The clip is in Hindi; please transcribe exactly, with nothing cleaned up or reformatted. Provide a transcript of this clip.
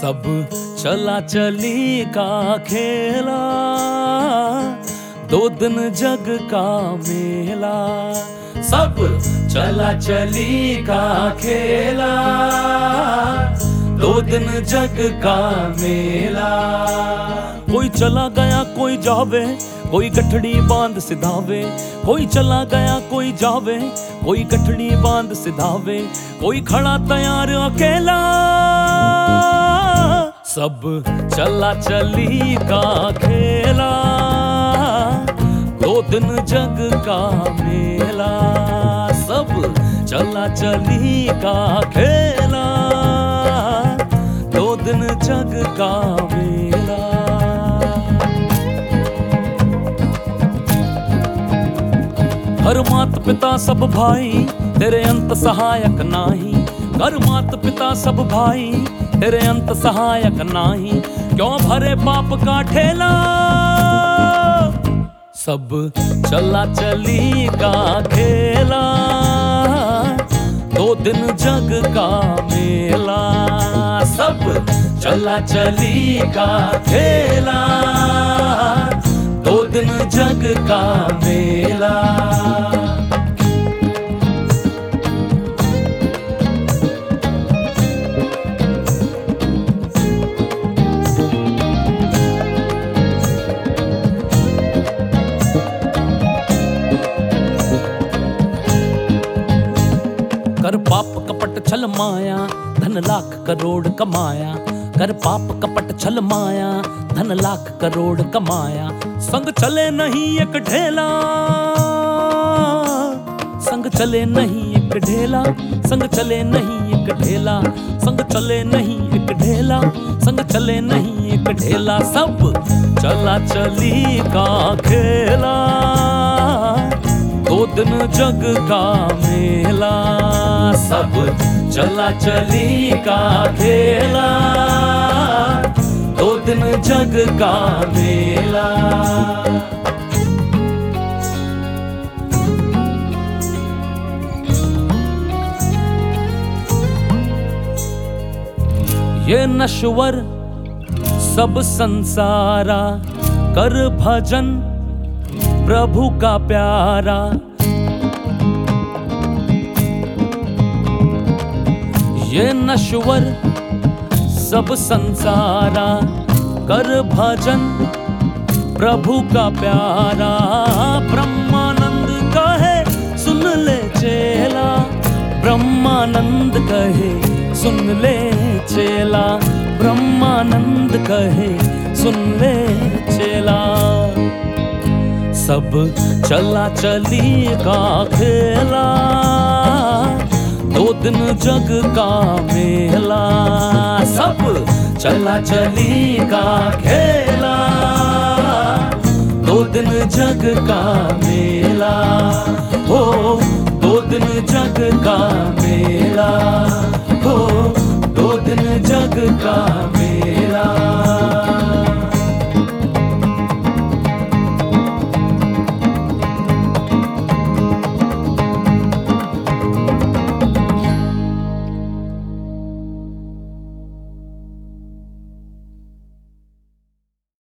सब चला चली का खेला, दो दिन जग का मेला। सब चला चली का खेला, दो दिन जग का मेला। कोई चला गया कोई जावे, कोई गठड़ी बांध सिधावे। कोई चला गया कोई जावे, कोई गठड़ी बांध सिधावे। कोई खड़ा तैयार अकेला, सब चला चली का खेला, दो दिन जग का मेला। सब चला चली का खेला, दो दिन जग का मेला। हर मात पिता सब भाई, तेरे अंत सहायक नाही। कर मात पिता सब भाई, तेरे अंत सहायक नाही। क्यों भरे पाप का ठेला, सब चला चली का खेला, दो दिन जग का मेला। सब चला चली का खेला, दो दिन जग का मेला। कर पाप कपट छल माया, धन लाख करोड़ कमाया। कर पाप कपट छल माया, धन लाख करोड़ कमाया। संग चले नहीं एक ढेला, संग चले नहीं एक ढेला। संग चले नहीं एक ढेला, संग चले नहीं एक ढेला। संग चले नहीं एक ढेला, सब चला चली का खेला, दो दिन जग का मेला। सब चला चली का खेला, दो दिन जग का मेला। ये नश्वर सब संसारा, कर भजन प्रभु का प्यारा। ये नश्वर सब संसारा, कर भजन प्रभु का प्यारा। ब्रह्मानंद कहे सुन ले चेला, ब्रह्मानंद कहे सुन ले चेला। ब्रह्मानंद कहे सुन ले चेला। सब चला चली का खेला, दो दिन जग का मेला। सब चला चली का खेला, दो दिन जग का मेला। हो दो दिन जग का मेला, हो दो दिन जग का